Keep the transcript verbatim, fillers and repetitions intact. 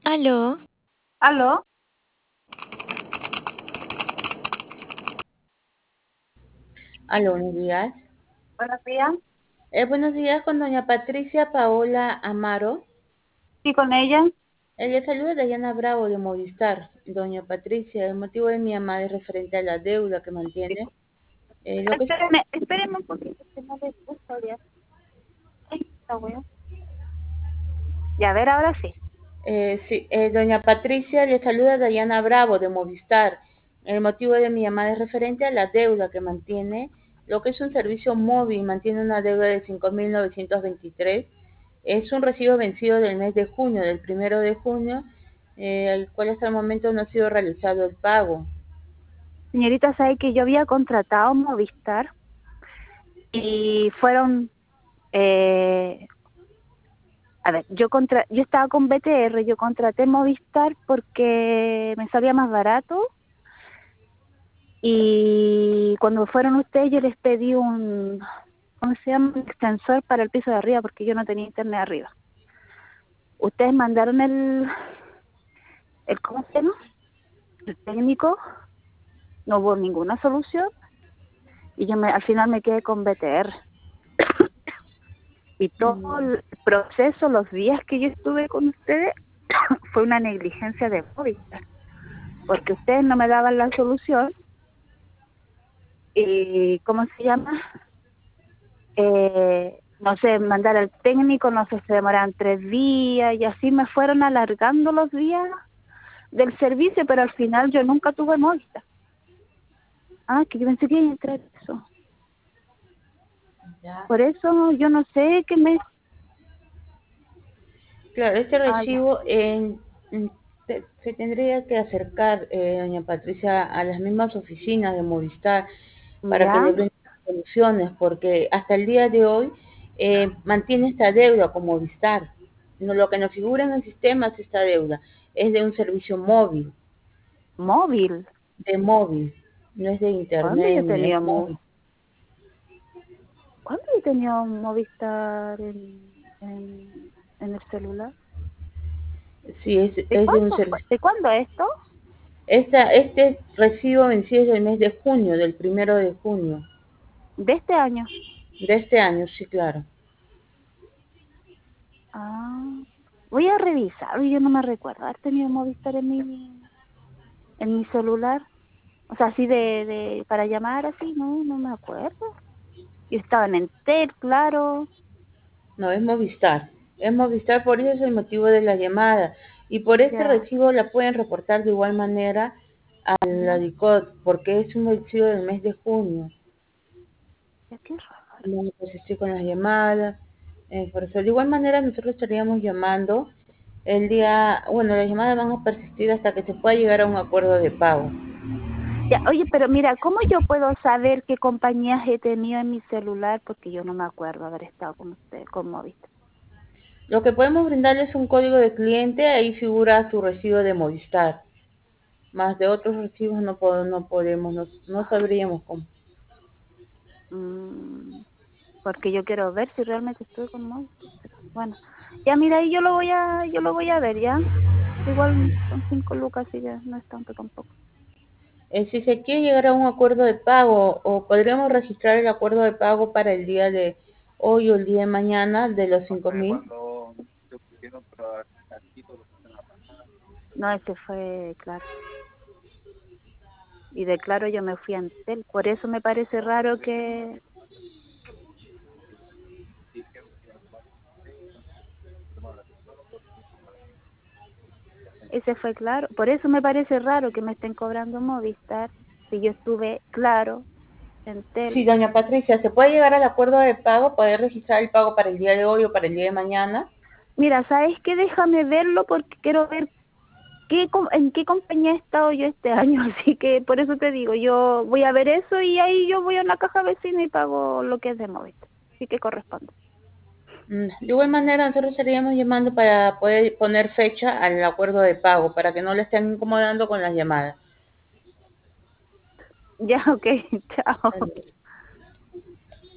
¿Aló? ¿Aló? Aló, buenos días. Buenos días. Eh, buenos días con doña Patricia Paola Amaro. Sí, con ella. Eh, le saluda Dayana Bravo de Movistar. Doña Patricia, el motivo de mi llamada es referente a la deuda que mantiene. Eh, lo que es, Espéreme, espéreme un poquito, que no le gusta ya. Ay, está bueno. Ya, a ver, ahora sí. eh, sí, eh, doña Patricia, le saluda Dayana Bravo de Movistar. El motivo de mi llamada es referente a la deuda que mantiene. Lo que es un servicio móvil, mantiene una deuda de cinco mil novecientos veintitrés. Es un recibo vencido del mes de junio, del primero de junio, eh, al cual hasta el momento no ha sido realizado el pago. Señorita, sabe que yo había contratado Movistar y fueron, eh, a ver, yo contra, yo estaba con B T R, yo contraté Movistar porque me salía más barato y cuando fueron ustedes yo les pedí un, ¿cómo se llama? Un extensor para el piso de arriba porque yo no tenía internet arriba. Ustedes mandaron el, el ¿cómo se llama? El técnico, no hubo ninguna solución y yo me, al final me quedé con B T R. Y todo Mm, el proceso, los días que yo estuve con ustedes, fue una negligencia de Movistar, porque ustedes no me daban la solución y, ¿cómo se llama? Eh, no sé, mandar al técnico, no sé, se demoraban tres días y así me fueron alargando los días del servicio, pero al final yo nunca tuve Movistar. Ah, que yo pensé que iba a entrar eso. ya. Por eso yo no sé qué me... Claro, este Ah, ya. recibo eh, mm, te- se tendría que acercar, eh, doña Patricia, a las mismas oficinas de Movistar para que Ya, le brinden soluciones, porque hasta el día de hoy eh, mantiene esta deuda con Movistar. No, lo que nos figura en el sistema es esta deuda, es de un servicio móvil, móvil. de móvil, no es de ¿Cuándo yo internet ni tenía es mo móvil. ¿Cuándo yo tenía un Movistar en, en, en el celular? Sí, es, ¿De es de un cuándo fue? servicio. ¿De cuándo esto? Esta, este recibo vencido es del mes de junio, del primero de junio De este año. de este año, sí, claro. Ah, voy a revisar, yo no me recuerdo haber tenido Movistar en mi, en mi celular. O sea, así de, de, para llamar así, no, no me acuerdo. Yo estaba en Entel, claro. No, es Movistar. Es Movistar, por eso es el motivo de la llamada. Y por este Ya, recibo la pueden reportar de igual manera a la ya, DICOT, porque es un recibo del mes de junio. ya, qué raro. No persistir con las llamadas. Eh, por eso, de igual manera, nosotros estaríamos llamando el día, bueno, las llamadas van a persistir hasta que se pueda llegar a un acuerdo de pago. Ya, oye, pero mira, ¿cómo yo puedo saber qué compañías he tenido en mi celular? Porque yo no me acuerdo haber estado con usted, con Movistar. Lo que podemos brindarles es un código de cliente, ahí figura su recibo de Movistar. Más de otros recibos no, pod- no podemos, no, no sabríamos cómo. Mm, porque yo quiero ver si realmente estoy con Movistar. Pero bueno, ya mira, ahí yo lo voy a, yo lo voy a ver, ¿ya? Igual son cinco lucas y ya no es tanto tampoco. Eh, si se quiere llegar a un acuerdo de pago, o podríamos registrar el acuerdo de pago para el día de hoy o el día de mañana de los cinco mil. No, ese fue claro. Y de claro yo me fui a Antel. Por eso me parece raro que ese fue claro. Por eso me parece raro que me estén cobrando Movistar. Si yo estuve claro, Sí, Entel. doña Patricia, ¿se puede llegar al acuerdo de pago, poder registrar el pago para el día de hoy o para el día de mañana? Mira, ¿sabes qué? Déjame verlo porque quiero ver qué, com- en qué compañía he estado yo este año. Así que por eso te digo, yo voy a ver eso y ahí yo voy a una caja vecina y pago lo que es de Movistar. Así que corresponde. Mm, De igual manera, nosotros estaríamos llamando para poder poner fecha al acuerdo de pago, para que no le estén incomodando con las llamadas. Ya, ok, chao.